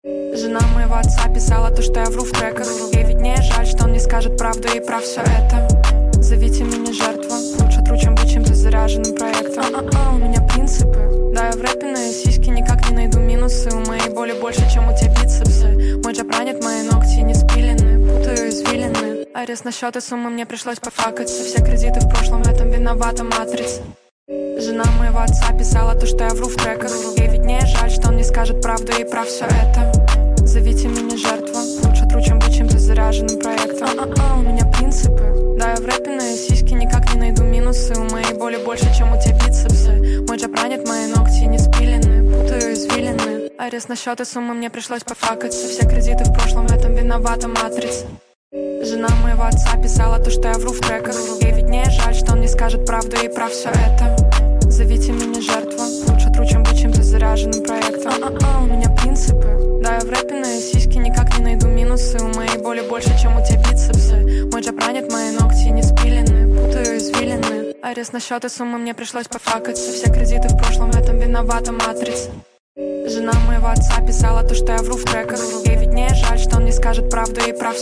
Жена моего отца писала то, что я вру в треках. Ей виднее, жаль, что он не скажет правду и про все это. Зовите меня жертва, лучше тру, чем быть чем-то заряженным проектом. У меня принципы. Да, я в рэпе на сиськи никак не найду минусы. У моей боли больше, чем у тебя бицепсы. Мой джаб ранит, мои ногти не спилены, путаю извилины. Арест на счет и суммы мне пришлось пофакаться. Все кредиты в прошлом, в этом виновата матрица. Жена моего отца писала то, что я вру в треках. Ей виднее, жаль, что он не скажет правду и про все это. Зовите меня жертва, лучше тру, чем быть чем-то заряженным проектом. У меня принципы. Да, я в рэпе на сиськи никак не найду минусы. У моей боли больше, чем у тебя бицепсы. Мой джаб ранит, мои ногти не спилены, путаю извилины. Арест на счет и суммы мне пришлось пофакаться. Все кредиты в прошлом, в этом виновата матрица. Жена моего отца писала то, что я вру в треках. Ей виднее, жаль, что он не скажет правду и про все это. Зовите меня жертва, лучше тру, чем быть чем-то заряженным проектом. У меня принципы. Да, я в рэпе на сиськи никак не найду минусы. У моей боли больше, чем у тебя бицепсы. Мой джаб ранит, мои ногти не спилены, путаю извилины. Арест на счет и суммы мне пришлось пофакаться. Все кредиты в прошлом, в этом виновата матрица. Жена моего отца писала то, что я вру в треках. Ей виднее, жаль, что он не скажет правду и про все.